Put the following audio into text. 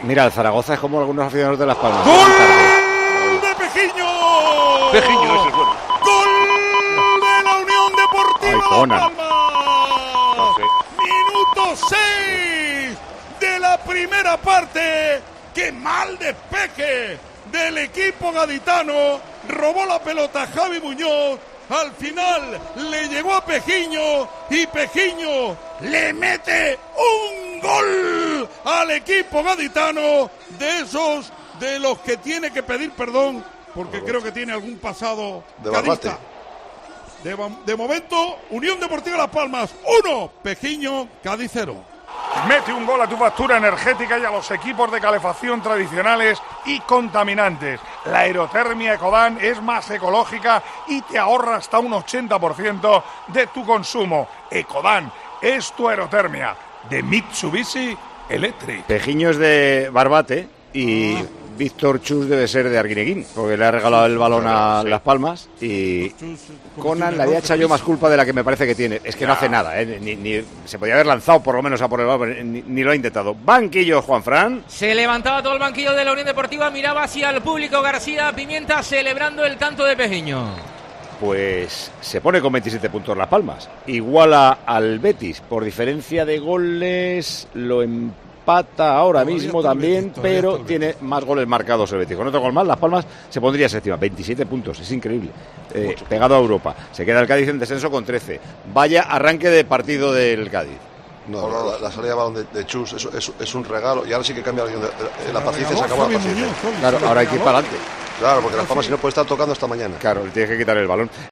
Mira, el Zaragoza es como algunos aficionados de Las Palmas. ¡Gol de Pejiño! Pejiño, ese es bueno. ¡Gol de la Unión Deportiva Conan. Las Palmas! No sé. Minuto 6 de la primera parte. ¡Qué mal despeje del equipo gaditano! Robó la pelota Javi Muñoz. Al final le llegó a Pejiño y Pejiño le mete un gol al equipo gaditano, de esos de los que tiene que pedir perdón porque creo que tiene algún pasado De cadista. De momento, Unión Deportiva Las Palmas 1, Pejiño, Cádiz 0. Mete un gol a tu factura energética y a los equipos de calefacción tradicionales y contaminantes. La aerotermia Ecodan es más ecológica y te ahorra hasta un 80% de tu consumo. Ecodan es tu aerotermia de Mitsubishi Electric. Pejiño es de Barbate y Víctor Chus debe ser de Arguineguín, porque le ha regalado el balón a Las Palmas y Conan le había echado yo más culpa de la que me parece que tiene. Es que no hace nada, ni se podía haber lanzado por lo menos a por el balón, ni lo ha intentado. Banquillo, Juanfran. Se levantaba todo el banquillo de la Unión Deportiva, miraba hacia el público García Pimienta celebrando el tanto de Pejiño. Pues se pone con 27 puntos Las Palmas, iguala al Betis, por diferencia de goles lo empata ahora mismo también, pero tiene más goles marcados el Betis. Con otro gol más, Las Palmas se pondría séptima, 27 puntos, es increíble, pegado a Europa. Se queda el Cádiz en descenso con 13. Vaya arranque de partido del Cádiz. No, la salida de balón de Chus es un regalo, y ahora sí que cambia la paciencia, se acabó la paciencia. Claro, ahora hay que ir para adelante. Claro, porque Las Palmas si no puede estar tocando hasta mañana. Claro, le tienes que quitar el balón.